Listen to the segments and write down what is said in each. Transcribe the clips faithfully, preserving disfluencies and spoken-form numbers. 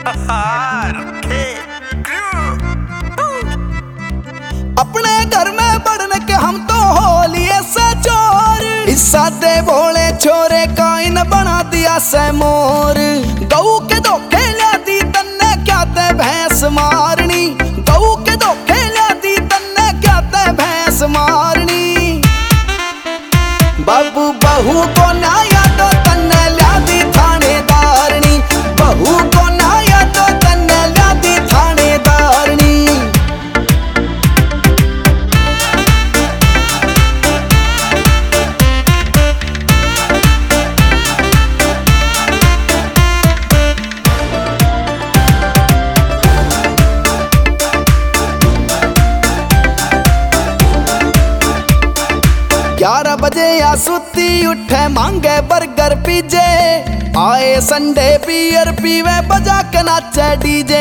अपने घर में बढ़ने के हम तो हो लिए से चोर, इस सादे भोले छोरे का इन बना दिया से मोर। गऊ के धोखे ला दी तन्ने क्या ते भैंस मारनी, गऊ के धोखे ला दी तन्ने क्या ते भैंस मारनी। बाबू बहू को ना याद तन्ने ला दी थानेदारनी, बहू को ना याद तन्ने ला दी थानेदारनी। ग्यारह बजे या सुती उठे मांगे बर्गर पिजे, आए संडे बियर पीवे बजा के नाचे डीजे।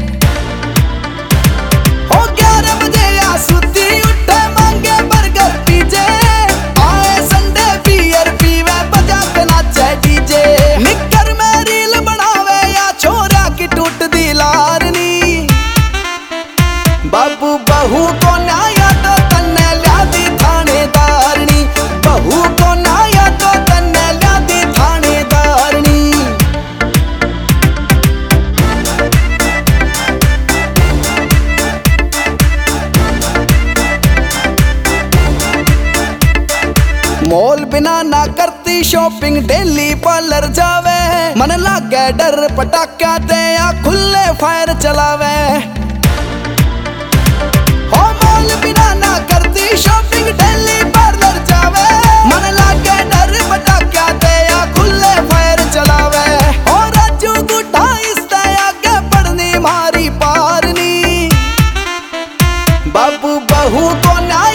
हो ग्यारह बजे या सुती उठे मांगे बर्गर पिजे, आए संडे बियर पीवे बजा के नाचे डीजे। निकर में रील बनावे या छोरा की टूट दी लारनी, बाबू बहू को ना याद तन्ने ला दी थानेदारनी, बहू को ना याद तन्ने ला दी थानेदारनी। मॉल बिना ना करती शॉपिंग, डेली पार्लर जावे, मन लागे डर पटाखा दे या खुले फायर चलावे। हो मॉल बिना ना करती शॉपिंग, डेली पार्लर जावे, मन लागे डर पटाखा दे या खुले फायर चलावे। हो राजू गुठा इससे आगे बढ़नी मारी पारनी, बाबू बहू को ना